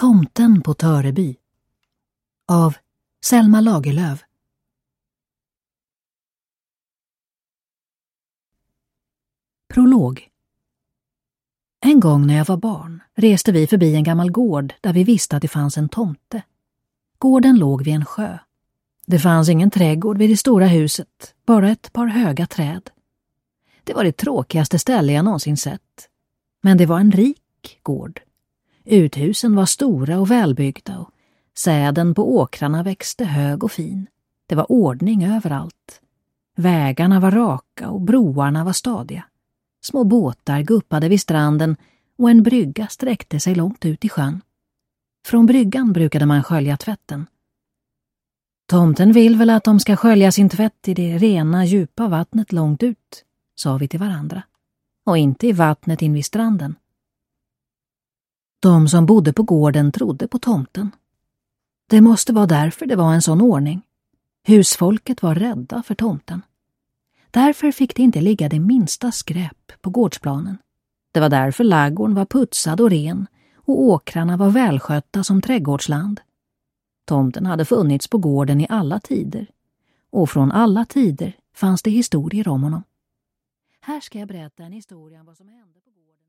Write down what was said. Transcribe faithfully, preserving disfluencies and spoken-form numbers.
Tomten på Töreby av Selma Lagerlöf. Prolog. En gång när jag var barn reste vi förbi en gammal gård där vi visste att det fanns en tomte. Gården låg vid en sjö. Det fanns ingen trädgård vid det stora huset, bara ett par höga träd. Det var det tråkigaste ställe jag någonsin sett. Men det var en rik gård. Uthusen var stora och välbyggda och säden på åkrarna växte hög och fin. Det var ordning överallt. Vägarna var raka och broarna var stadiga. Små båtar guppade vid stranden och en brygga sträckte sig långt ut i sjön. Från bryggan brukade man skölja tvätten. Tomten vill väl att de ska skölja sin tvätt i det rena, djupa vattnet långt ut, sa vi till varandra. Och inte i vattnet in vid stranden. De som bodde på gården trodde på tomten. Det måste vara därför det var en sån ordning. Husfolket var rädda för tomten. Därför fick det inte ligga det minsta skräp på gårdsplanen. Det var därför ladugården var putsad och ren och åkrarna var välskötta som trädgårdsland. Tomten hade funnits på gården i alla tider, och från alla tider fanns det historier om honom. Här ska jag berätta en historia om vad som hände på gården.